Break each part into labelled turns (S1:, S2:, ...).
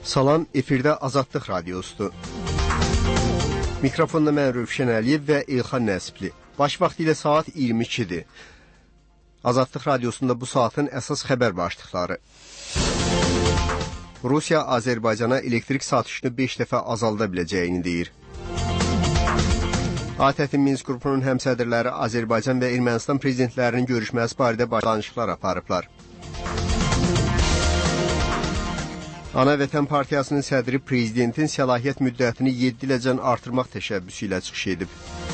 S1: Salam, efirdə Azadlıq Radiosudur. Mikrofonda mən Rövşən Əliyev və İlxan Nəsibli. Baş vaxtı ilə saat 22-dir. Azadlıq Radiosunda bu saatın əsas xəbər başlıqları. Rusiya Azərbaycana elektrik satışını 5 dəfə azalda biləcəyini deyir. ATƏT-in Minsk qrupunun həmsədrləri Azərbaycan və Ermənistan prezidentlərinin görüşməsi barədə danışıqlar aparıblar. Ana Vətən Partiyasının sədri prezidentin səlahiyyət müddətini 7 iləcən artırmaq təşəbbüsü ilə çıxış edib.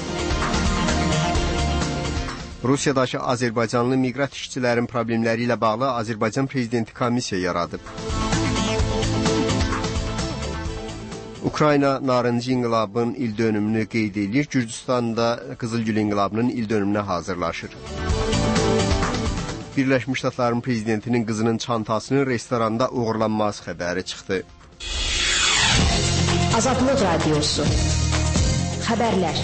S1: Rusiyadakı Azərbaycanlı miqrat işçilərin problemləri ilə bağlı Azərbaycan prezidenti komissiya yaradıb. Ukrayna Narıncı İnqilabının ildönümünü qeyd edir, Gürcüstanda Qızılgül İnqilabının ildönümünə hazırlaşır. Birləşmiş Ştatların prezidentinin qızının çantasının restoranda uğurlanması xəbəri çıxdı.
S2: Azadlıq Radiosu. Xəbərlər.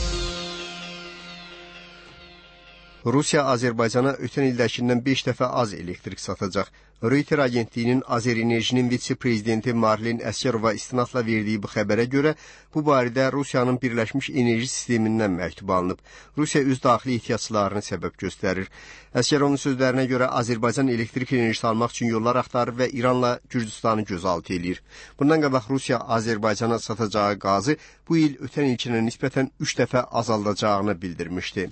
S1: Rusiya Azərbaycana ötən ildəkindən 5 dəfə az elektrik satacaq. Reuters agentliyinin Azərenerjinin vitse-prezidenti Marlen Əsgərova istinadla verdiyi bu xəbərə görə, bu barədə Rusiyanın Birləşmiş Enerji Sistemindən məktub alınıb. Rusiya öz daxili ehtiyaclarını səbəb göstərir. Əsgərovun sözlərinə görə Azərbaycan elektrik enerjisi almaq üçün yollar axtarır və İranla Gürcüstanı gözaltı edir. Bundan qabaq Rusiya Azərbaycana satacağı qazı bu il ötən ilkinə nisbətən 3 dəfə azaldacağını bildirmişdi.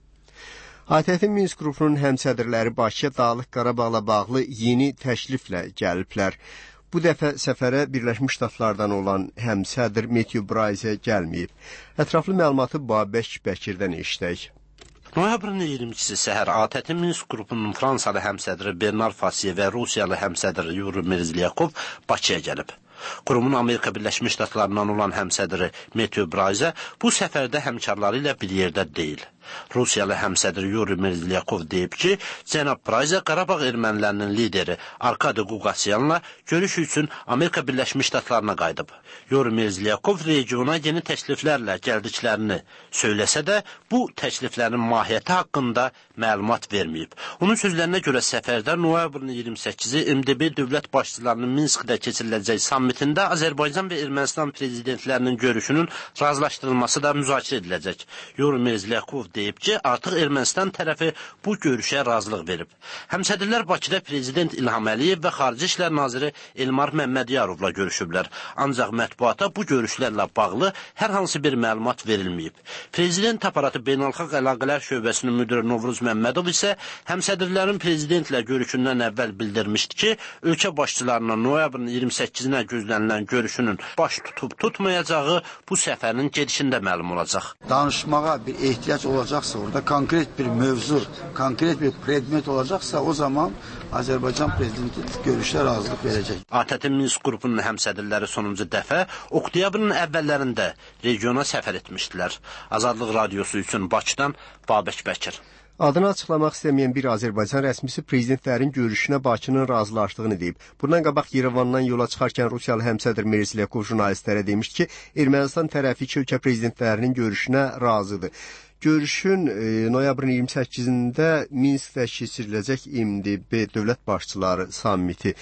S1: ATƏT-in Minsk qrupunun həmsədrləri Bakıya Dağlıq Qarabağla bağlı yeni təkliflə gəliblər. Bu dəfə səfərə Birləşmiş Ştatlardan olan həmsədr Matthew Bryce gəlməyib. Ətraflı məlumatı Babək Bəkirdən eşidək.
S3: Noyabrın 22-si səhər ATƏT-in Minsk qrupunun Fransalı həmsədri Bernard Fasiye və Rusiyalı həmsədri Yuri Merzlyakov Bakıya gəlib. Qurumun Amerika Birləşmiş Ştatlarından olan həmsədri Matthew Bryce bu səfərdə həmkarları ilə bir yerdə deyil. Rusiyalı həmsədri Yuri Merzlyakov deyib ki, cənab Bryce Qarabağ ermənilərinin lideri Arkadi Quqasyanla görüş üçün Amerika Birləşmiş Ştatlarına qayıdıb. Yuri Merzlyakov regiona yeni təkliflərlə gəldiklərini söyləsə də, bu təkliflərin mahiyyəti haqqında məlumat verməyib. Onun sözlərinə görə səfərdə noyabrın 28-i MDB dövlət başçılarının Minskdə keçiriləcək sammitində Azərbaycan və Ermənistan prezidentlərinin görüşünün razılaşdırılması da müzakirə ediləcək. Yuri Merzlyakov deyib ki, artıq Ermənistan tərəfi bu görüşə razılıq verib. Həmsədrlər Bakıda prezident İlham Əliyev və Xarici İşlər naziri Elmar Məmmədiyarovla görüşüblər. Ancaq mətbuata bu görüşlərlə bağlı hər hansı bir məlumat verilməyib. Prezident aparatı Beynəlxalq Əlaqələr şöbəsinin müdiri Novruz Məmmədov isə həmsədrlərin prezidentlə görüşündən əvvəl bildirmişdi ki, ölkə başçılarına noyabrın 28-nə gözlənilən görüşünün baş tutub tutmayacağı bu səfərin gedişində məlum olacaq.
S4: Danışmağa bir ehtiyac olacaqsa, orada konkret bir mövzu, konkret bir predmet olacaqsa, o zaman Azərbaycan prezidenti görüşə razılıq verəcək.
S3: ATƏT-in Minsk qrupunun həmsədrləri sonuncu dəfə oktyabrın əvvəllərində regiona səfər etmişdilər. Azadlıq Radiosu üçün Bakıdan Babək Bəkir.
S1: Adını açıqlamaq istəməyən bir Azərbaycan rəsmisi prezidentlərin görüşünə Bakının razılaşdığını deyib. Bundan qabaq Yerevandan yola çıxarkən Rusiyalı həmsədr Merzlyakov jurnalistlərə demişdi ki, Ermənistan tərəfi iki ölkə prezidentlərinin görüşünə razıdır. Görüşün noyabrın 28-də Minskdə keçiriləcək MDB dövlət başçıları sammiti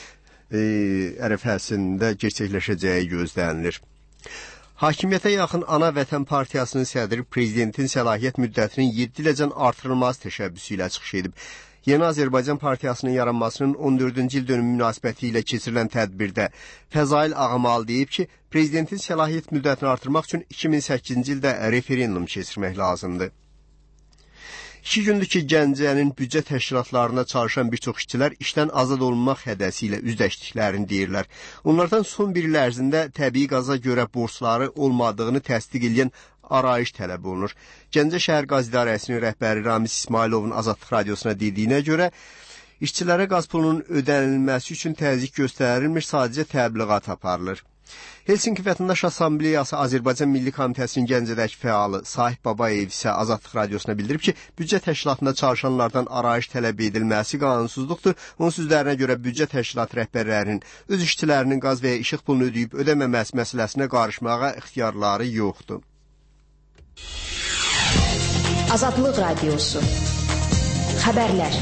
S1: ərəfəsində gerçəkləşəcəyi gözlənilir. Hakimiyyətə yaxın Ana Vətən Partiyasının sədri prezidentin səlahiyyət müddətinin 7 iləcən artırılması təşəbbüsü ilə çıxış edib. Yeni Azərbaycan Partiyasının yaranmasının 14-cü il dönümü münasibəti ilə keçirilən tədbirdə Fəzail Ağamalı deyib ki, prezidentin səlahiyyət müddətini artırmaq üçün 2008-ci ildə referendum keçirmək lazımdır. 2 gündür ki, Gəncənin büdcə təşkilatlarında çalışan bir çox işçilər işdən azad olunmaq hədəsi ilə üzləşdiklərini deyirlər. Onlardan son bir il ərzində təbii qaza görə borcları olmadığını təsdiq edən arayış tələb olunur. Gəncə şəhər qaz idarəsinin rəhbəri Ramiz İsmailovun Azadlıq Radiosuna dediyinə görə, işçilərə qaz pulunun ödənilməsi üçün təzyiq göstərilmir, sadəcə təbliğat aparılır. Helsinki Vətəndaş Assambleyası Azərbaycan Milli Komitəsinin Gəncədəki fəalı Sahib Babayev isə Azadlıq Radiosuna bildirib ki, büdcə təşkilatında çalışanlardan arayış tələb edilməsi qanunsuzluqdur. Onun sözlərinə görə büdcə təşkilat rəhbərlərinin öz işçilərinin qaz və ya işıq pulunu ödəyib ödəməməsi məsələsinə qarışmağa ixtiyarları yoxdur.
S2: Azadlıq Radiosu. Xəbərlər.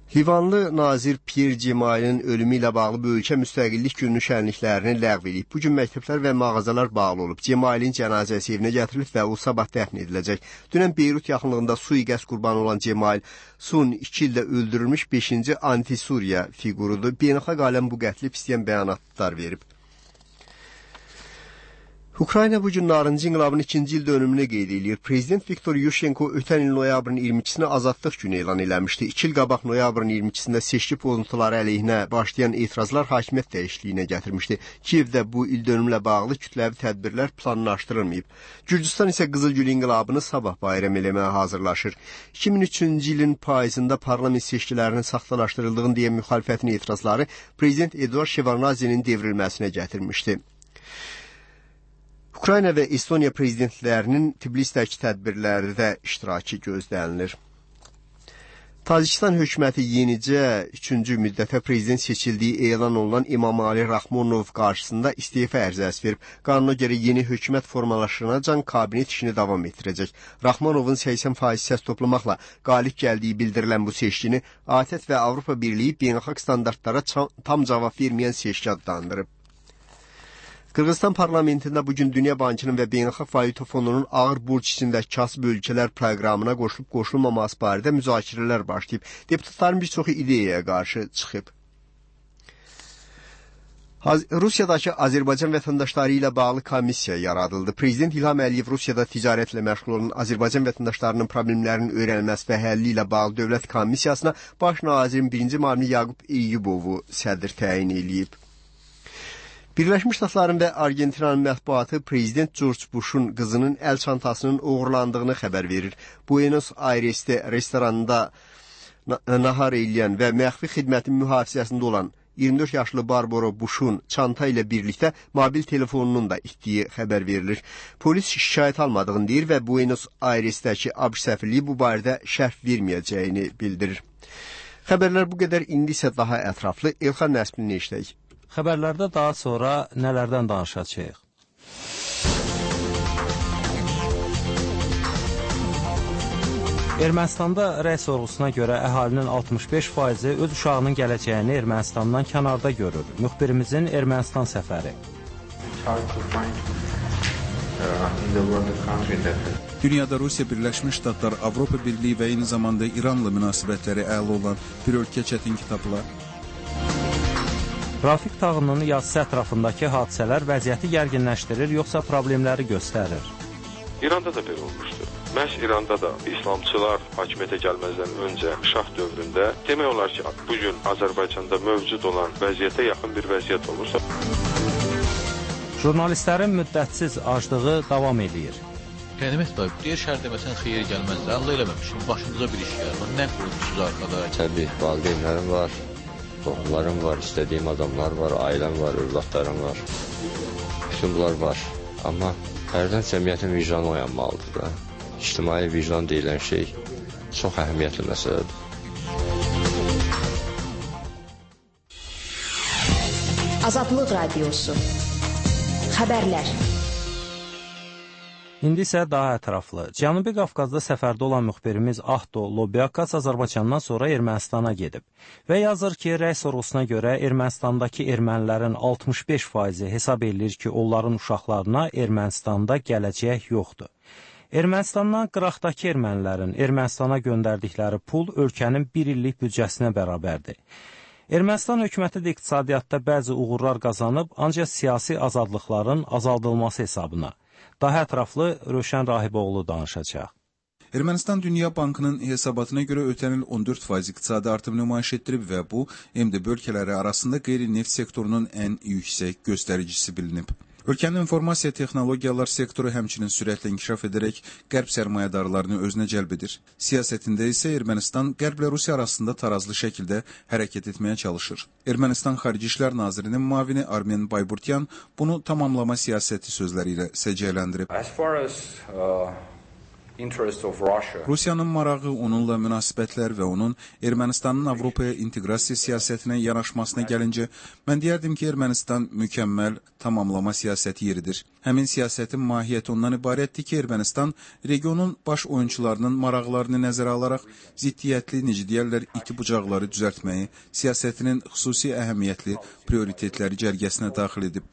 S1: Livanlı nazir Pierre Cemailin ölümü ilə bağlı bu ölkə müstəqillik gününün şənliklərini ləğv edib. Bugün məktəblər və mağazalar bağlı olub. Cemailin cənazəsi evinə gətirilib və o sabah dəfn ediləcək. Dünən Beyrut yaxınlığında sui-qəsd qurbanı olan Cemail son 2 ildə öldürülmüş 5-ci anti-Suriya fiqurudur. Beynəlxalq aləm bu qətli pisləyən bəyanatlar verib. Ukrayna bugün narıncı inqilabın 2-ci il dönümünü qeyd edir. Prezident Viktor Yushchenko ötən il noyabrın 22-sini azadlıq günü elan eləmişdi. 2 il qabaq noyabrın 22-sində seçki pozuntuları əleyhinə başlayan etirazlar hakimiyyət dəyişikliyinə gətirmişdi. Kiyevdə bu il dönümlə bağlı kütləvi tədbirlər planlaşdırılmayıb. Gürcüstan isə Qızılgül inqilabını sabah bayram eləməyə hazırlaşır. 2003-cü ilin payızında parlament seçkilərinin saxtalaşdırıldığını deyən müxalifətin etirazları Prezident Eduard Shevardnadzenin devrilməsinə gətirmişdi. Ukrayna və Estoniya prezidentlərinin Tbilisdəki tədbirlərdə də iştirakı gözlənilir. Tacikistan hökuməti yenicə 3-cü müddətə prezident seçildiyi elan olunan İmamali Rahmonov qarşısında istefa ərizəsi verib. Qanuna görə yeni hökumət formalaşanacan kabinet işini davam etdirəcək. Rahmonovun 80% səs toplamaqla qalib gəldiyi bildirilən bu seçkini ATƏT və Avropa Birliyi beynəlxalq standartlara tam cavab verməyən seçki adlandırıb. Qırğızstan parlamentində bugün Dünya Bankının və Beynəlxalq Valyuta Fondunun ağır borc içindəki kasıb ölkələr proqramına qoşulub-qoşulmaması barədə müzakirələr başlayıb. Deputatların bir çoxu ideyaya qarşı çıxıb. Rusiyadakı Azərbaycan vətəndaşları ilə bağlı komissiya yaradıldı. Prezident İlham Əliyev Rusiyada ticarətlə məşğul olan Azərbaycan vətəndaşlarının problemlərinin öyrənilməsi və həlli ilə bağlı dövlət komissiyasına baş nazirin 1-ci müavini Yaqub Eyyubovu sədr təyin edib. Birləşmiş Ştatların və Argentinanın mətbuatı Prezident George Bush'un qızının əl çantasının uğurlandığını xəbər verir. Buenos Aires'te restoranında nahar eləyən və məxfi xidmətin mühafizəsində olan 24 yaşlı Barbara Bush'un çanta ilə birlikdə mobil telefonunun da itdiyi xəbər verilir. Polis şikayət almadığını deyir və Buenos Aires'dəki ABŞ səfirliyi bu barədə şərh verməyəcəyini bildirir. Xəbərlər bu qədər, indi isə daha ətraflı Elxan Nəsbini eşidək.
S5: Xəbərlərdə daha sonra nələrdən danışacağıq? Ermənistanda rəy sorğusuna görə əhalinin 65%-i öz uşağının gələcəyini Ermənistandan kənarda görür. Müxbirimizin Ermənistan səfəri.
S6: Dünyada Rusiya, Birləşmiş Ştatlar, Avropa Birliyi və eyni zamanda İranla münasibətləri əla olan bir ölkə çətin kitablar.
S5: Rafiq Tağının yazısı ətrafındakı hadisələr vəziyyəti gərginləşdirir, yoxsa problemləri göstərir?
S7: İranda da belə olmuşdur. Məhz İranda da İslamçılar hakimiyyətə gəlməzdən öncə şah dövründə demək olar ki, bugün Azərbaycanda mövcud olan vəziyyətə yaxın bir vəziyyət olursa.
S5: Jurnalistlərin müddətsiz aclığı davam edir.
S8: Qənimət bəy, deyir şəhər deməsən xeyir gəlməz. Allah eləməmişim, başınıza bir iş gəlir. Nə qurmuşsunuz arkada?
S9: Təbii, valideynlərim var. Qohumlarım var, istədiyim adamlar var, ailəm var, övladlarım var. Bütün bunlar var. Amma hərdən cəmiyyətin vicdanı oyanmalıdır da. İctimai vicdan deyilən şey çox əhəmiyyətli məsələdir.
S2: Azadlıq Radiosu. Xəbərlər.
S5: İndi isə daha ətraflı. Cənubi Qafqazda səfərdə olan müxbirimiz Ahto Lobyakas Azərbaycandan sonra Ermənistana gedib və yazır ki, rəy sorğusuna görə Ermənistandakı ermənilərin 65%-i hesab edilir ki, onların uşaqlarına Ermənistanda gələcək yoxdur. Ermənistandan qıraqdakı ermənilərin Ermənistana göndərdikləri pul ölkənin 1 illik büdcəsinə bərabərdir. Ermənistan hökuməti də iqtisadiyyatda bəzi uğurlar qazanıb, ancaq siyasi azadlıqların azaldılması hesabına. Daha ətraflı Rövşən Rahiboğlu danışacaq.
S6: Ermənistan Dünya Bankının hesabatına görə ötən il 14% iqtisadi artım nümayiş etdirib və bu, MDB ölkələri arasında qeyri-neft sektorunun ən yüksək göstəricisi bilinib. Ölkənin informasiya texnologiyalar sektoru həmçinin sürətlə inkişaf edərək qərb sərmayədarlarını özünə cəlb edir. Siyasətində isə Ermənistan qərblə Rusiya arasında tarazlı şəkildə hərəkət etməyə çalışır. Ermənistan Xarici İşlər Nazirinin müavini Armen Bayburtyan bunu tamamlama siyasəti sözləri ilə səciyyələndirib. Rusiyanın marağı, onunla münasibətlər və onun Ermənistanın Avropaya inteqrasiya siyasətinə yanaşmasına gəlincə, mən deyərdim ki, Ermənistan mükəmməl tamamlama siyasəti yeridir. Həmin siyasətin mahiyyəti ondan ibarətdir ki, Ermənistan regionun baş oyunçularının maraqlarını nəzərə alaraq ziddiyyətli, necə deyərlər, iti bucaqları düzəltməyi siyasətinin xüsusi əhəmiyyətli prioritetləri cərgəsinə daxil edib.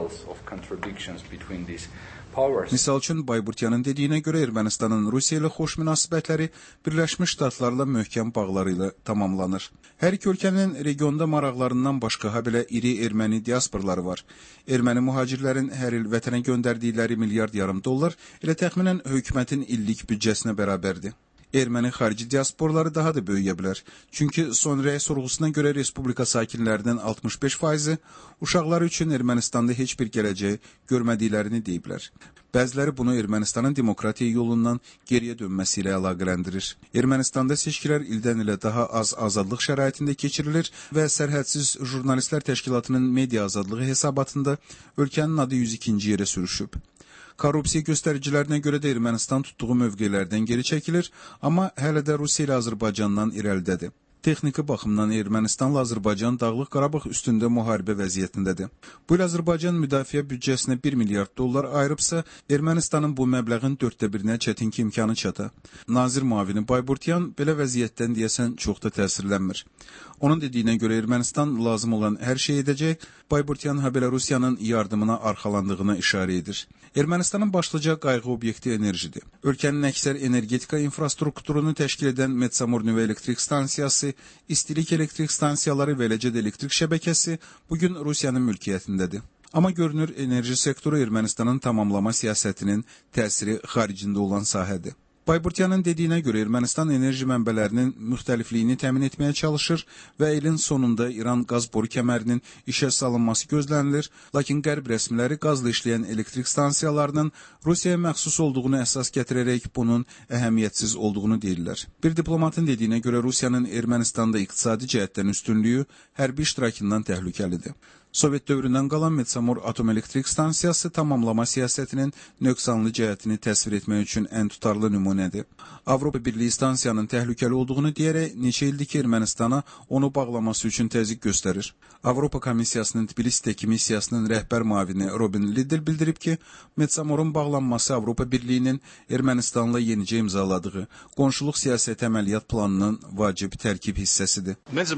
S6: Misal üçün, Bayburtyanın dediyinə görə Ermənistanın Rusiya ilə xoş münasibətləri Birləşmiş Ştatlarla möhkəm bağları ilə tamamlanır. Hər iki ölkənin regionda maraqlarından başqa habelə iri erməni diasporları var. Erməni mühacirlərin hər il vətənə göndərdikləri milyard yarım dollar elə təxminən hökumətin illik büdcəsinə bərabərdir. Erməni xarici diasporları daha da böyüyə bilər. Çünki son rəy sorğusuna görə Respublika sakinlərinin 65%-i uşaqları üçün Ermənistanda heç bir gələcək görmədiklərini deyiblər. Bəziləri bunu Ermənistanın demokratiya yolundan geriyə dönməsi ilə əlaqələndirir. Ermənistanda seçkilər ildən ilə daha az azadlıq şəraitində keçirilir və Sərhədsiz Jurnalistlər Təşkilatının media azadlığı hesabatında ölkənin adı 102-ci yerə sürüşüb. Korrupsiya göstəricilərinə görə də Ermənistan tutduğu mövqelərdən geri çəkilir, amma hələ də Rusiya ilə Azərbaycandan irəlidədir. Texniki baxımdan Ermənistanla Azərbaycan Dağlıq Qarabağ üstündə müharibə vəziyyətindədir. Bu il Azərbaycan müdafiə büdcəsinə 1 milyard dollar ayırıbsa, Ermənistanın bu məbləğin 1/4-nə çətin ki imkanı çata. Nazir müavini Bayburtyan belə vəziyyətdən deyəsən çox da təsirlənmir. Onun dediyinə görə Ermənistan lazım olan hər şey edəcək, Bayburtyan habelə Rusiyanın yardımına arxalandığına işarə edir. Ermənistanın başlıca qayğı obyekti enerjidir. Ölkənin əksər energetika infrastrukturunu təşkil edən Metsamor nüvə elektrik stansiyası, istilik elektrik stansiyaları və eləcə də elektrik şəbəkəsi bugün Rusiyanın mülkiyyətindədir. Amma görünür, enerji sektoru Ermənistanın tamamlama siyasətinin təsiri xaricində olan sahədir. Bayburtyanın dediyinə görə Ermənistan enerji mənbələrinin müxtəlifliyini təmin etməyə çalışır və ilin sonunda İran qaz boru kəmərinin işə salınması gözlənilir, lakin qərb rəsmiləri qazla işləyən elektrik stansiyalarının Rusiyaya məxsus olduğunu əsas gətirərək bunun əhəmiyyətsiz olduğunu deyirlər. Bir diplomatın dediyinə görə Rusiyanın Ermənistanda iqtisadi cəhətdən üstünlüyü hərbi iştirakından təhlükəlidir. Sovet dövründən qalan Metsamor atom elektrik stansiyası tamamlama siyasətinin nöqsanlı cəhətini təsvir etmək üçün ən tutarlı nümunədir. Avropa Birliyi stansiyanın təhlükəli olduğunu deyərək neçə ildir ki, Ermənistana onu bağlaması üçün təzyiq göstərir. Avropa Komissiyasının Tbilisidəki missiyasının rəhbər müavini Robin Liddell bildirib ki, Metsamorun bağlanması Avropa Birliyinin Ermənistanla yenicə imzaladığı qonşuluq siyasəti əməliyyat planının vacib tərkib hissəsidir.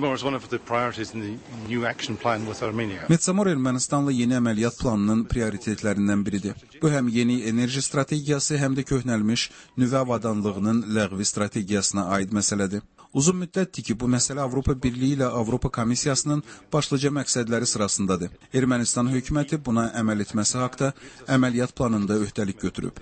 S6: Metsamor Ermənistanla yeni əməliyyat planının prioritetlərindən biridir. Bu həm yeni enerji strategiyası, həm də köhnəlmiş nüvə avadanlığının ləğvi strategiyasına aid məsələdir. Uzun müddətdir ki, bu məsələ Avropa Birliyi ilə Avropa Komissiyasının başlıca məqsədləri sırasındadır. Ermənistan hökuməti buna əməl etməsi haqda əməliyyat planında öhdəlik götürüb.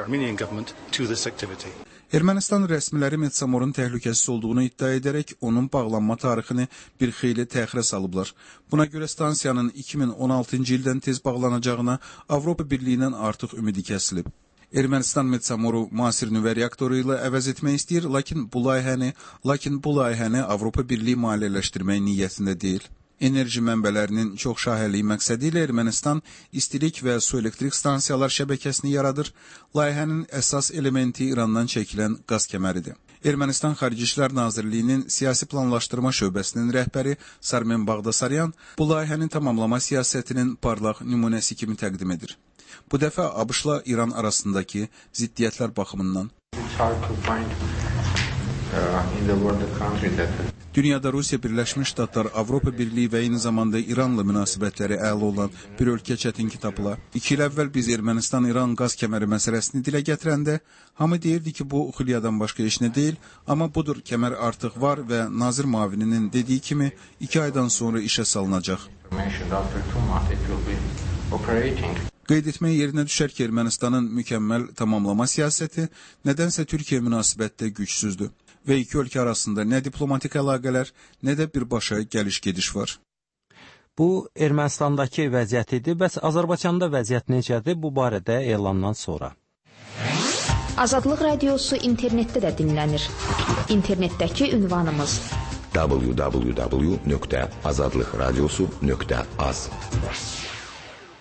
S6: Ermənistan rəsmiləri Metsamorun təhlükəsiz olduğunu iddia edərək onun bağlanma tarixini bir xeyli təxirə salıblar. Buna görə stansiyanın 2016-cı ildən tez bağlanacağına Avropa Birliyindən artıq ümidi kəsilib. Ermənistan Metsamoru müasir nüvə reaktoru ilə əvəz etmək istəyir, lakin bu layihəni Avropa Birliyi maliyyələşdirmək niyyətində deyil. Enerji mənbələrinin çox şahəliyi məqsədi ilə Ermənistan istilik və su elektrik stansiyalar şəbəkəsini yaradır. Layihənin əsas elementi İrandan çəkilən qaz kəməridir. Ermənistan Xarici İşlər Nazirliyinin siyasi planlaşdırma şöbəsinin rəhbəri Sarmen Bağdasaryan bu layihənin tamamlama siyasətinin parlaq nümunəsi kimi təqdim edir. Bu dəfə ABŞ-la İran arasındakı ziddiyyətlər baxımından. Dünyada Rusiya, Birləşmiş Ştatlar, Avropa Birliyi və eyni zamanda İranla münasibətləri əla olan bir ölkə çətin ki tapıla. 2 il əvvəl biz Ermənistan-İran qaz kəməri məsələsini dilə gətirəndə hamı deyirdi ki, bu xülyadan başqa heç nə deyil, amma budur, kəmər artıq var və nazir müavininin dediyi kimi 2 aydan sonra işə salınacaq. Qeyd etmək yerinə düşər ki, Ermənistanın mükəmməl tamamlama siyasəti nədənsə Türkiyə münasibətdə gücsüzdür və iki ölkə arasında nə diplomatik əlaqələr, nə də birbaşa gəliş-gediş var.
S5: Bu, Ermənistandakı vəziyyət idi, bəs Azərbaycanda vəziyyət necədir bu barədə elandan sonra?
S2: Azadlıq Radiosu internetdə də dinlənir. İnternetdəki ünvanımız
S10: www.azadlıqradiosu.az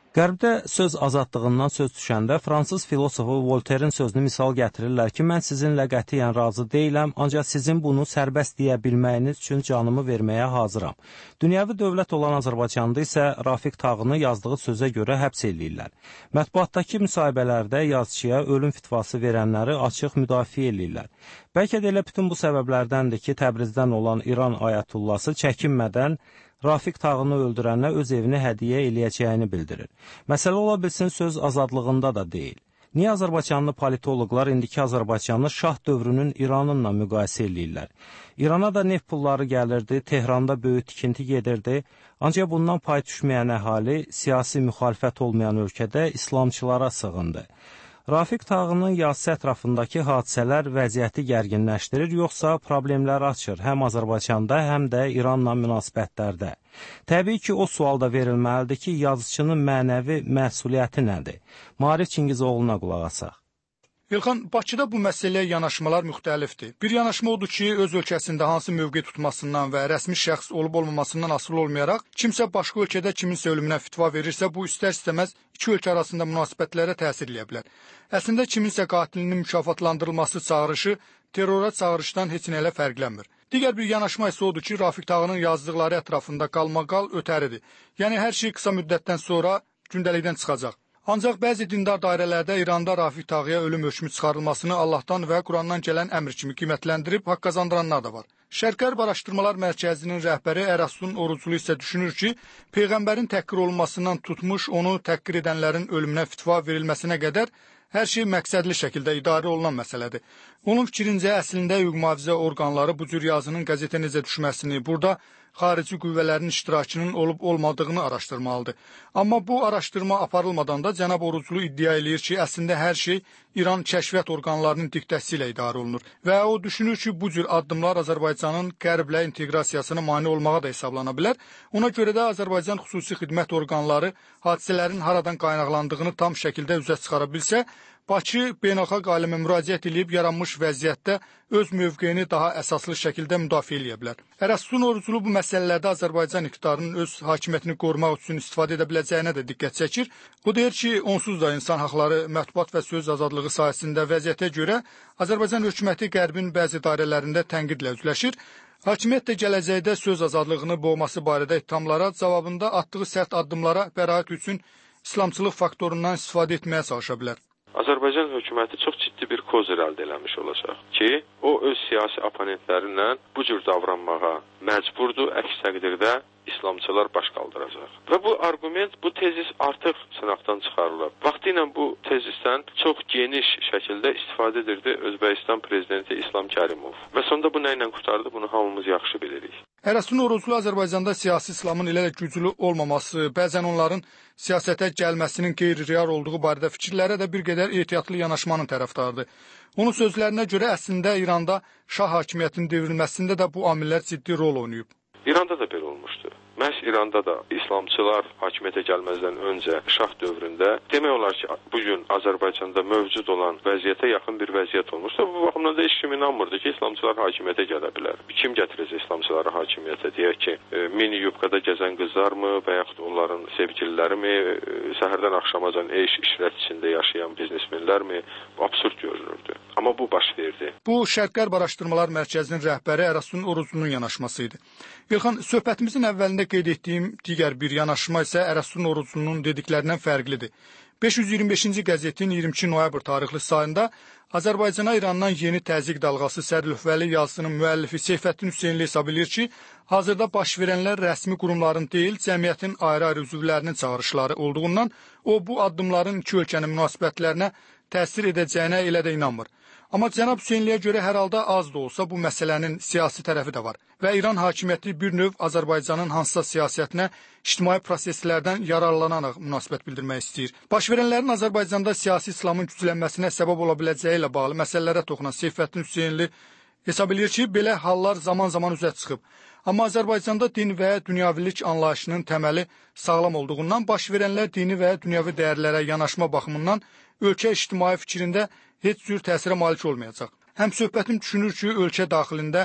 S5: Qərbdə söz azadlığından söz düşəndə fransız filosofu Voltaire'in sözünü misal gətirirlər ki, mən sizinlə qətiyyən razı deyiləm, ancaq sizin bunu sərbəst deyə bilməyiniz üçün canımı verməyə hazıram. Dünyəvi dövlət olan Azərbaycanda isə Rafiq Tağını yazdığı sözə görə həbs eləyirlər. Mətbuatdakı müsahibələrdə yazıçıya ölüm fitvası verənləri açıq müdafiə eləyirlər. Bəlkə də elə bütün bu səbəblərdəndir ki, Təbrizdən olan İran ayətullası çəkinmədən Rafiq Tağını öldürənə öz evini hədiyyə eləyəcəyini bildirir. Məsələ ola bilsin söz azadlığında da deyil. Niyə azərbaycanlı politoloqlar indiki Azərbaycanı şah dövrünün İranınla müqayisə eləyirlər? İrana da neft pulları gəlirdi, Tehranda böyük tikinti gedirdi, ancaq bundan pay düşməyən əhali siyasi müxalifət olmayan ölkədə İslamçılara sığındı. Rafiq Tağının yazısı ətrafındakı hadisələr vəziyyəti gərginləşdirir, yoxsa problemlər açır həm Azərbaycanda, həm də İranla münasibətlərdə. Təbii ki, o sual da verilməlidir ki, yazıçının mənəvi məsuliyyəti nədir? Maarif Çingizoğlu'na qulaq asaq.
S10: İlxan, Bakıda bu məsələyə yanaşmalar müxtəlifdir. Bir yanaşma odur ki, öz ölkəsində hansı mövqe tutmasından və rəsmi şəxs olub-olmamasından asılı olmayaraq, kimsə başqa ölkədə kiminsə ölümünə fitva verirsə, bu istər-istəməz iki ölkə arasında münasibətlərə təsir eləyə bilər. Əslində, kiminsə qatilinin mükafatlandırılması çağırışı terrora çağırışdan heç nə ilə fərqlənmir. Digər bir yanaşma isə odur ki, Rafiq Tağının yazdıqları ətrafında qalmaqal ötəridir. Yəni, hər şey qısa müddətdən sonra gündəlikdən çıxacaq. Ancaq bəzi dindar dairələrdə İranda Rafiq Tağıya ölüm hökmü çıxarılmasını Allahdan və Qurandan gələn əmr kimi qiymətləndirib haqq qazandıranlar da var. Şərq-Qərb Araşdırmalar Mərkəzinin rəhbəri Ərasun Oruclu isə düşünür ki, Peyğəmbərin təhqir olunmasından tutmuş, onu təhqir edənlərin ölümünə fitva verilməsinə qədər hər şey məqsədli şəkildə idarə olunan məsələdir. Onun fikrincə, əslində hüquq mühafizə orqanları bu cür yazının qəzetə necə düşməsini, burada xarici qüvvələrin iştirakının olub-olmadığını araşdırmalıdır. Amma bu araşdırma aparılmadan da cənab Oruclu iddia eləyir ki, əslində hər şey İran kəşfiyyat orqanlarının diktəsi ilə idarə olunur. Və o düşünür ki, bu cür addımlar Azərbaycanın qərblə inteqrasiyasına mane olmağa da hesablana bilər. Ona görə də Azərbaycan xüsusi xidmət orqanları hadisələrin haradan qaynaqlandığını tam şəkildə üzə çıxara bilsə, Bakı beynəlxalq aləmə müraciət edib yaranmış vəziyyətdə öz mövqeyini daha əsaslı şəkildə müdafiə edə bilər. Ərasun Oruclu bu məsələlərdə Azərbaycan iqtidarının öz hakimiyyətini qorumaq üçün istifadə edə biləcəyinə də diqqət çəkir. O deyir ki, onsuz da insan haqları, mətbuat və söz azadlığı sahəsində vəziyyətə görə Azərbaycan hökuməti Qərbin bəzi dairələrində tənqidlə üzləşir. Hakimiyyət də gələcəkdə söz azadlığını boğması barədə ittihamlara cavabında atdığı sərt addımlara bəraət üçün İslamçılıq faktorundan istifadə etməyə çalışa bilər.
S7: Azərbaycan hökuməti çox ciddi bir kozer əldə eləmiş olacaq ki, o öz siyasi oponentlərinlə bu cür davranmağa məcburdur, əks təqdirdə İslamçılar baş qaldıracaq. Və bu argument, bu tezis artıq sınaqdan çıxarılıb. Vaxtilə bu tezisdən çox geniş şəkildə istifadə edirdi Özbəkistan prezidenti İslam Kərimov. Və sonda bu nə ilə qurtardı, bunu hamımız yaxşı bilirik.
S10: Ərasun Oruclu Azərbaycanda siyasi İslamın elə də güclü olmaması, bəzən onların siyasətə gəlməsinin qeyri-real olduğu barədə fikirlərə də bir qədər ehtiyatlı yanaşmanın tərəfdarıdır. Onun sözlərinə görə əslində İranda şah hakimiyyətinin devrilməsində də bu amillər ciddi rol oynayıb.
S7: İranda da belə olmuşdu. Məhz İranda da İslamçılar hakimiyyətə gəlməzdən öncə şah dövründə demək olar ki, bugün Azərbaycanda mövcud olan vəziyyətə yaxın bir vəziyyət olmuşsa, bu baxımdan da heç kim inanmırdı ki, İslamçılar hakimiyyətə gələ bilər. Kim gətirəcək İslamçıları hakimiyyətə? Deyək ki, mini yubkada gəzən qızlarmı və yaxud onların sevgililərimi, səhərdən axşamacan işrət içində yaşayan biznesmenlərmi? Bu absurd görünürdü. Amma bu baş verdi. Bu
S10: Şərq-Qərb Araşdırmalar Mərkəzinin rəhbəri Ərasun Oruclunun yanaşması idi. İlxan, söhbətimizin əvvəlində qeyd etdiyim digər bir yanaşma isə Ərasun Oruclunun dediklərindən fərqlidir. 525-ci qəzetin 22 noyabr tarixli sayında Azərbaycana İrandan yeni təzyiq dalğası sərlövhəli yazısının müəllifi Seyfəddin Hüseynli hesab edir ki, hazırda baş verənlər rəsmi qurumların deyil, cəmiyyətin ayrı-ayrı üzvlərinin çağırışları olduğundan o bu addımların iki ölkənin münasibətlərinə təsir edəcəyinə elə də inanmır. Amma cənab Hüseynliyə görə hər halda az da olsa bu məsələnin siyasi tərəfi də var və İran hakimiyyəti bir növ Azərbaycanın hansısa siyasətinə ictimai proseslərdən yararlanaraq münasibət bildirmək istəyir. Baş verənlərin Azərbaycanda siyasi İslamın güclənməsinə səbəb ola biləcəyi ilə bağlı məsələlərə toxunan Seyfəddin Hüseynli hesab edir ki, belə hallar zaman-zaman üzə çıxıb. Amma Azərbaycanda din və dünyəvilik anlayışının təməli sağlam olduğundan baş verənlər dini və dünyəvi dəyərlərə yanaşma baxımından ölkə ictimai fikrində heç cür təsirə malik olmayacaq. Həm söhbətim düşünür ki, ölkə daxilində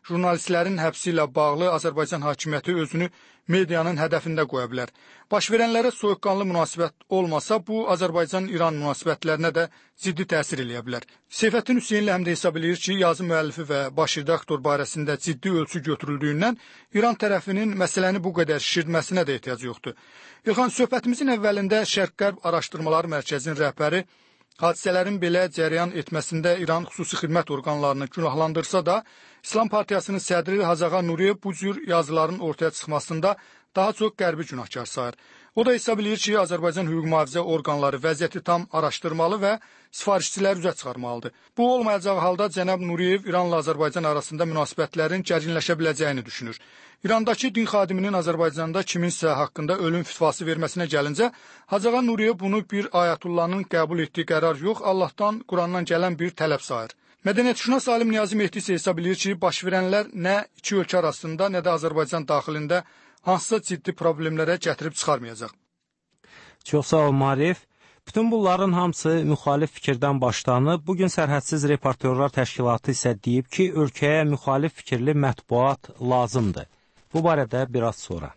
S10: Jurnalistlərin həbsi ilə bağlı Azərbaycan hakimiyyəti özünü medianın hədəfində qoya bilər. Baş verənlərə soyuqqanlı münasibət olmasa, bu Azərbaycan-İran münasibətlərinə də ciddi təsir eləyə bilər. Seyfəddin Hüseynli həm də hesab eləyir ki, yazı müəllifi və baş redaktor barəsində ciddi ölçü götürüldüyündən İran tərəfinin məsələni bu qədər şişirdməsinə də ehtiyac yoxdur. İlxan, söhbətimizin əvvəlində Şərq-Qərb Araşdırmaları Mərkəzinin rəhbəri hadisələrin belə cərəyan etməsində İran xüsusi xidmət orqanlarını günahlandırsa da, İslam Partiyasının sədri Hazağa Nuriyev bu cür yazıların ortaya çıxmasında daha çox qərbi günahkar sayır. O da hesab eləyir ki, Azərbaycan hüquq mühafizə orqanları vəziyyəti tam araşdırmalı və sifarişçiləri üzə çıxarmalıdır. Bu olmayacağı halda cənab Nuriyev İranla Azərbaycan arasında münasibətlərin gərginləşə biləcəyini düşünür. İrandakı din xadiminin Azərbaycanda kiminsə haqqında ölüm fitvası verməsinə gəlincə, Hazağa Nuriyev bunu bir ayətullahın qəbul etdiyi qərar yox, Allahdan, Qurandan gələn bir tələb sayır. Mədəniyyətşünas alim Niyazi Mehdi isə hesab eləyir ki, baş verənlər nə iki ölkə arasında, nə də Azərbaycan daxilində hansısa ciddi problemlərə gətirib çıxarmayacaq.
S5: Çox sağ ol, Marif. Bütün bunların hamısı müxalif fikirdən başlanıb. Bugün Sərhədsiz Reportyorlar Təşkilatı isə deyib ki, ölkəyə müxalif fikirli mətbuat lazımdır. Bu barədə biraz sonra.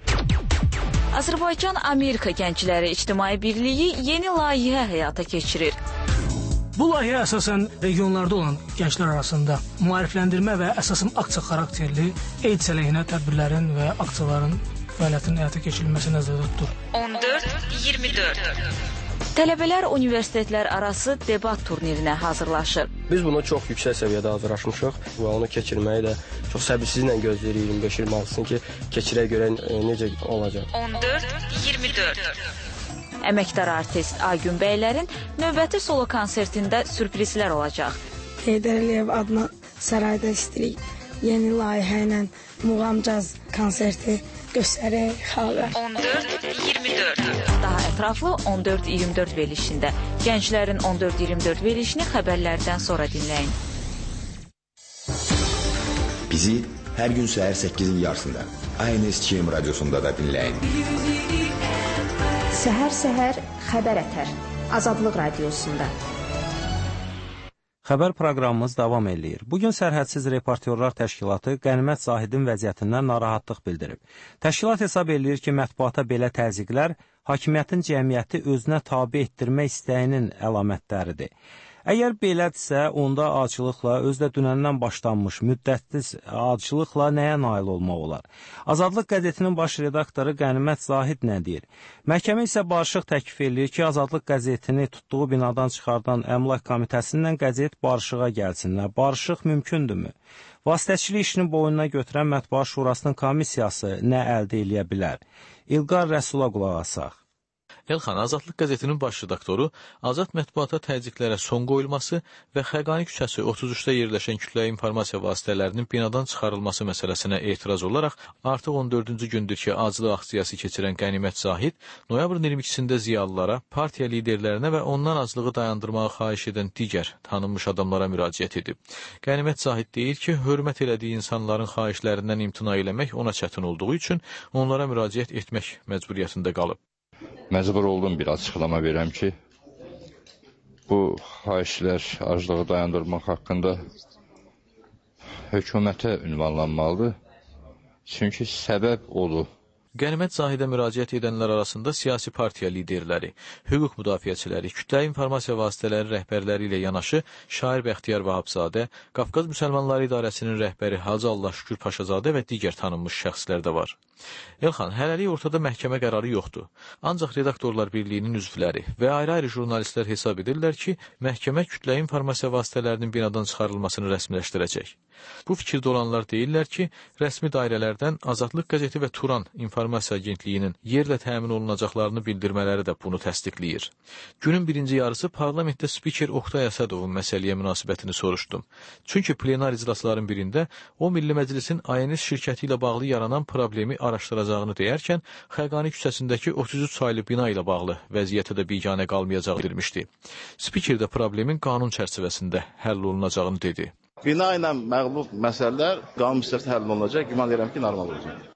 S11: Azərbaycan-Amerika Gəncləri İctimai Birliyi yeni layihə həyata keçirir.
S12: Bu layihə əsasən regionlarda olan gənclər arasında maarifləndirmə və əsasən aksiya xarakterli AIDS əleyhinə tədbirlərin və aksiyaların fəaliyyətinin həyata keçirilməsi nəzərdə tutulur.
S11: 14-24 Tələbələr universitetlər arası debat turnirinə hazırlaşır.
S13: Biz buna çox yüksək səviyyədə hazırlaşmışıq və onu keçirməyi də çox səbirsizlə gözləyirik 25 il mərhələsini ki, keçirək görək necə olacaq.
S11: 14-24 Əməkdar artist Agün bəylərin növbəti solo konsertində sürprizlər olacaq.
S14: Heydər Əliyev adına sarayda istəyirik. Yeni layihə ilə muğam caz konserti göstərək xalqa.
S11: 14-24 Daha ətraflı 14-24 verilişində. Gənclərin 14-24 verilişini xəbərlərdən sonra dinləyin.
S15: Bizi hər gün səhər 8-in yarısında ANS-KM radiosunda da dinləyin.
S2: Səhər-səhər xəbər ətər. Azadlıq radiosunda.
S5: Xəbər proqramımız davam eləyir. Bugün Sərhədsiz Reportyorlar Təşkilatı Qənimət Zahidin vəziyyətindən narahatlıq bildirib. Təşkilat hesab eləyir ki, mətbuata belə təzyiqlər hakimiyyətin cəmiyyəti özünə tabe etdirmək istəyinin əlamətləridir. Əgər belədirsə, onda acılıqla, özdə dünəndən başlanmış müddətsiz acılıqla nəyə nail olmaq olar? Azadlıq qəzetinin baş redaktoru Qənimət Zahid nə deyir? Məhkəmə isə barışıq təklif eləyir ki, Azadlıq qəzetini tutduğu binadan çıxardan əmlak komitəsindən qəzet barışığa gəlsinlər. Barışıq mümkündürmü? Vasitəçilik işini boynuna götürən Mətbuat Şurasının komissiyası nə əldə eləyə bilər? İlqar Rəsula qulaq asaq.
S8: Elxan, Azadlıq qəzetinin baş redaktoru azad mətbuata təzyiqlərə son qoyulması və Xəqani küçəsi 33-də yerləşən kütləvi informasiya vasitələrinin binadan çıxarılması məsələsinə etiraz olaraq artıq 14-cü gündür ki, aclıq aksiyası keçirən Qənimət Zahid noyabrın 22-sində ziyalılara, partiya liderlərinə və ondan aclığı dayandırmağı xahiş edən digər tanınmış adamlara müraciət edib. Qənimət Zahid deyir ki, hörmət elədiyi insanların xahişlərindən imtina eləmək ona çətin olduğu üçün onlara müraciət etmək məcburiyyətində qalıb.
S9: Məcbur oldum bir açıqlama verəm ki, bu xahişlər aclığı dayandırmaq haqqında hökumətə ünvanlanmalıdır. Çünki səbəb odur.
S8: Qənimət Zahidə müraciət edənlər arasında siyasi partiya liderləri, hüquq müdafiəçiləri, kütləvi informasiya vasitələri rəhbərləri ilə yanaşı şair Bəxtiyar Vahabzadə, Qafqaz Müsəlmanları İdarəsinin rəhbəri Hacı Allah Şükür Paşazadə və digər tanınmış şəxslər də var. Elxan, hələlik ortada məhkəmə qərarı yoxdur. Ancaq redaktorlar birliyinin üzvləri və ayrı-ayrı jurnalistlər hesab edirlər ki, məhkəmə kütləvi informasiya vasitələrinin binadan çıxarılmasını rəsmiləşdirəcək. Bu fikirdə olanlar deyirlər ki, rəsmi dairələrdən Azadlıq qəzeti və Turan İnformasiya Agentliyinin yerlə təmin olunacaqlarını bildirmələri də bunu təsdiqləyir. Günün birinci yarısı parlamentdə spiker Oqtay Əsədovun məsələyə münasibətini soruşdum. Çünki plenar iclasların birində o Milli Məclisin ANS şirkəti ilə bağlı yaranan problemi araşdıracağını deyərkən, Xəqani küçəsindəki 33 saylı bina ilə bağlı vəziyyətə də biganə qalmayacağı bildirmişdi. Spiker də problemin qanun çərçivəsində həll olunacağını dedi.
S16: Bina ilə məğlub məsələlər qanun müstəvidə həll olunacaq, güman edirəm ki, normal olacaq.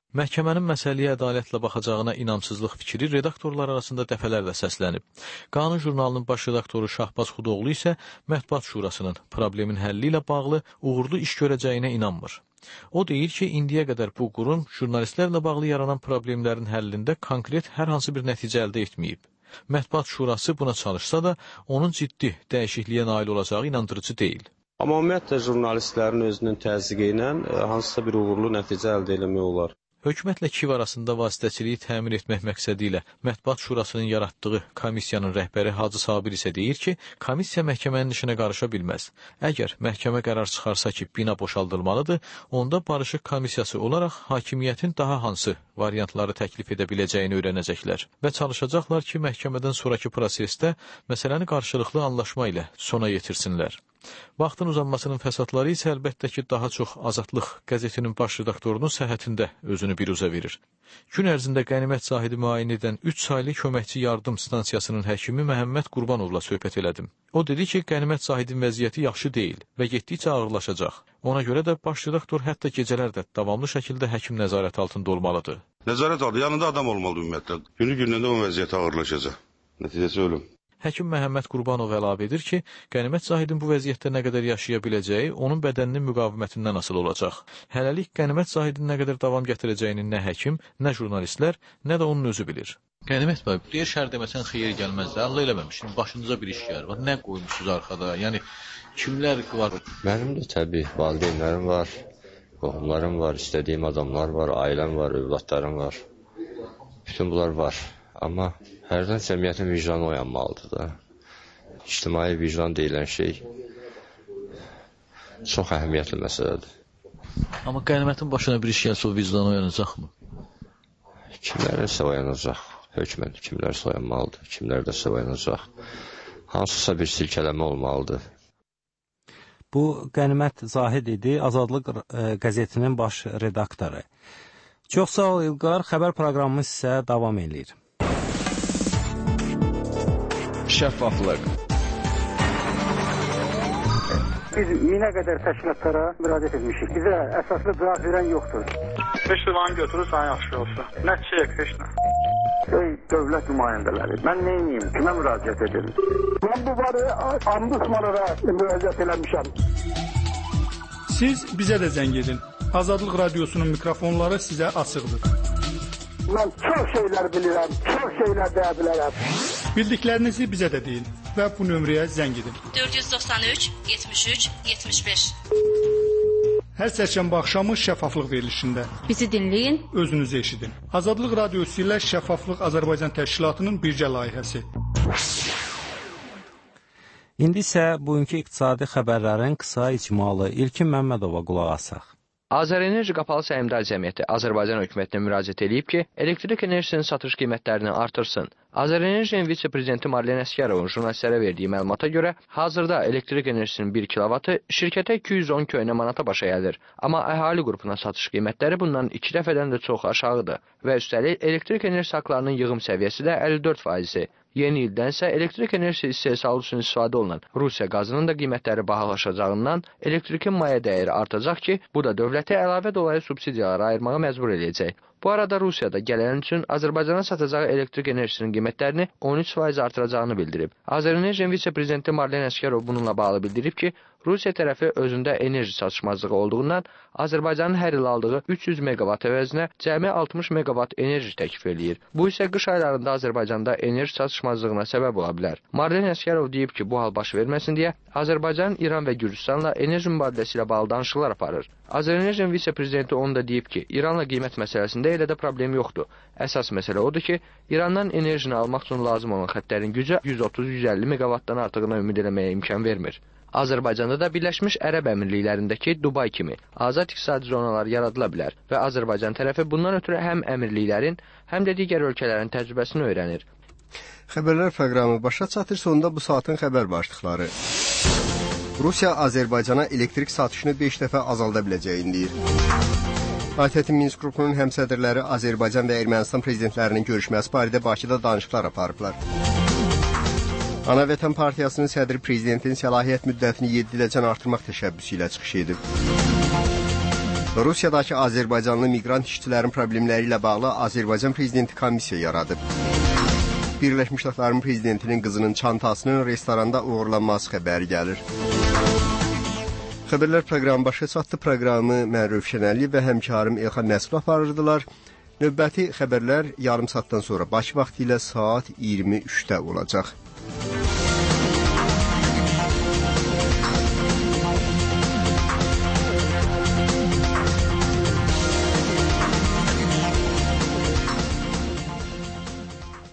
S8: Məhkəmənin məsələyə ədalətlə baxacağına inamsızlıq fikri redaktorlar arasında dəfələrlə səslənib. Qanun jurnalının baş redaktoru Şahbaz Xudoğlu isə Mətbuat Şurasının problemin həlli ilə bağlı uğurlu iş görəcəyinə inanmır. O deyir ki, indiyə qədər bu qurum jurnalistlərlə bağlı yaranan problemlərin həllində konkret hər hansı bir nəticə əldə etməyib. Mətbuat Şurası buna çalışsa da, onun ciddi dəyişikliyə nail olacağı inandırıcı deyil.
S16: Amma ümumiyyətlə jurnalistlərin özünün təzyiqi ilə hansısa bir uğurlu nəticə əldə etmək olar.
S8: Hökumətlə KİV arasında vasitəçiliyi təmin etmək məqsədi ilə Mətbuat Şurasının yaratdığı komissiyanın rəhbəri Hacı Sabir isə deyir ki, komissiya məhkəmənin işinə qarışa bilməz. Əgər məhkəmə qərar çıxarsa ki, bina boşaldılmalıdır, onda barışıq komissiyası olaraq hakimiyyətin daha hansı variantları təklif edə biləcəyini öyrənəcəklər və çalışacaqlar ki, məhkəmədən sonraki prosesdə məsələni qarşılıqlı anlaşma ilə sona yetirsinlər. Vaxtın uzanmasının fəsadları isə əlbəttə ki, daha çox Azadlıq qəzetinin baş redaktorunun səhhətində özünü biruzə verir. Gün ərzində qənimət Zahidi müayinə edən 3 saylı köməkçi yardım stansiyasının həkimi Məhəmməd Qurbanovla söhbət elədim. O dedi ki, qənimət Zahidin vəziyyəti yaxşı deyil və getdikcə ağırlaşacaq. Ona görə də baş redaktor hətta gecələr də davamlı şəkildə həkim nəzarət altında olmalıdır.
S17: Nəzarət altında yanında adam olmalıdır ümumiyyətlə. Günü-gündən də o vəziyyəti ağırlaşacaq. Nəticəsi ölüm.
S8: Həkim Məhəmməd Qurbanov əlavə edir ki, qənimət Zahidin bu vəziyyətdə nə qədər yaşaya biləcəyi onun bədəninin müqavimətindən asılı olacaq. Hələlik qənimət Zahidin nə qədər davam gətirəcəyini nə həkim, nə jurnalistlər, nə də onun özü bilir.
S18: Qənimət bəy, deyir şər deməsən xeyir gəlməz də, Allah eləməmiş. Başınıza bir iş gəlir. Nə qoymuşsunuz arxada? Yəni kimlər var?
S9: Mənim də təbii valideynlərim var, qohumlarım var, istədiyim adamlar var, ailəm var, övladlarım var. Bütün bunlar var. Amma hərdən cəmiyyətin vicdanı oyanmalıdır da. İctimai vicdan deyilən şey çox əhəmiyyətli məsələdir.
S18: Amma qənimətin başına bir iş gəlsə o vicdanı oyanacaqmı?
S9: Kimlərsə oyanacaq. Hökmən kimlərsə oyanmalıdır, kimlər də oyanacaq. Hansısa bir silkələmə olmalıdır.
S5: Bu Qənimət Zahid idi, Azadlıq qəzetinin baş redaktoru. Çox sağ ol İlqar, xəbər proqramımız isə davam edir.
S19: Şəffaflıq. Biz 1000-ə qədər təşkilatlara müraciət etmişik. Bizə əsaslı cavab verən yoxdur. 5 liranı götürür, sana yaxşı olsa. Nəticə yox, heç nə. Ey dövlət nümayəndələri, mən neyim, kimə müraciət edim? Mən bu barı ombudsmanlara müraciət eləmişəm.
S10: Siz bizə də zəng edin. Azadlıq Radiosunun mikrofonları sizə açıqdır.
S19: Mən çox şeylər bilirəm, çox şeylər deyə bilərəm.
S10: Bildiklərinizi bizə də deyin və bu nömrəyə zəng edin.
S20: 493 73 75.
S10: Hər sərşənbə axşamı şəffaflıq verilişində.
S20: Bizi dinləyin,
S10: özünüzü eşidin. Azadlıq Radiosu ilə Şəffaflıq Azərbaycan Təşkilatının birgə layihəsi.
S5: İndi isə bugünkü iqtisadi xəbərlərin qısa icmalı İlkin Məmmədova qulaq asaq.
S21: Azərenerji Qapalı Səhmdar Cəmiyyəti Azərbaycan hökumətinə müraciət edib ki, elektrik enerjisinin satış qiymətlərini artırsın. Azərenerjinin vitse-prezidenti Marlen Əsgərovun jurnalistlərə verdiyi məlumata görə, hazırda elektrik enerjisinin 1 kilovatı şirkətə 210 köynə manata başa gəlir. Amma əhali qrupuna satış qiymətləri bundan 2 dəfədən də çox aşağıdır və üstəlik elektrik enerjisi haqlarının yığım səviyyəsi də 54%. Yeni ildən isə elektrik enerjisi istehsalı üçün istifadə olunan Rusiya qazının da qiymətləri bahalaşacağından elektrikin maya dəyəri artacaq ki, bu da dövləti əlavə dolayı subsidiyalara ayırmağa məcbur edəcək. Bu arada Rusiyada gələn üçün Azərbaycana satacağı elektrik enerjisinin qiymətlərini 13% artıracağını bildirib. Azərenerjinin vitse-prezidenti Marlen Əsgərov bununla bağlı bildirib ki, Rusiya tərəfi özündə enerji çatışmazlığı olduğundan Azərbaycanın hər il aldığı 300 meqavat əvəzinə cəmi 60 meqavat enerji təklif eləyir. Bu isə qış aylarında Azərbaycanda enerji çatışmazlığına səbəb ola bilər. Marlen Əsgərov deyib ki, bu hal baş verməsin deyə Azərbaycan, İran və Gürcüstanla enerji mübadiləsi ilə bağlı danışıqlar aparır. Azərenerjinin vitse-prezidenti onu da deyib ki, İranla qiymət məsələsində elə də problem yoxdur. Əsas məsələ odur ki, İrandan enerjini almaq üçün lazım olan xəttlərin gücü 130-150 meqavatdan artığına ümid eləməyə imkan vermir. Azərbaycanda da Birləşmiş Ərəb Əmirliklərindəki Dubay kimi azad iqtisadi zonalar yaradıla bilər və Azərbaycan tərəfi bundan ötürü həm əmirliklərin, həm də digər ölkələrin təcrübəsini öyrənir.
S1: Xəbərlər proqramı başa çatır, sonunda bu saatın xəbər başlıqları. Rusiya Azərbaycana elektrik satışını 5 dəfə azalda biləcəyini deyir. ATƏT Minsk qrupunun həmsədrləri Azərbaycan və Ermənistan prezidentlərinin görüşməsi barədə Bakıda danışıqlar aparıblar. Ana Vətən Partiyasının sədri prezidentin səlahiyyət müddətini 7 iləcən artırmaq təşəbbüsü ilə çıxış edib. Rusiyadakı Azərbaycanlı miqrant işçilərin problemləri ilə bağlı Azərbaycan prezidenti komissiya yaradıb. Birləşmiş Ştatların prezidentinin qızının çantasının restoranda uğurlanması xəbəri gəlir. Xəbərlər proqramı başa çatdı. Proqramı mən Rövşən Əliyev və həmkarım Elxan Nəsib aparırdılar. Növbəti xəbərlər yarım saatdan sonra Bakı vaxtı ilə saat 23-də olacaq.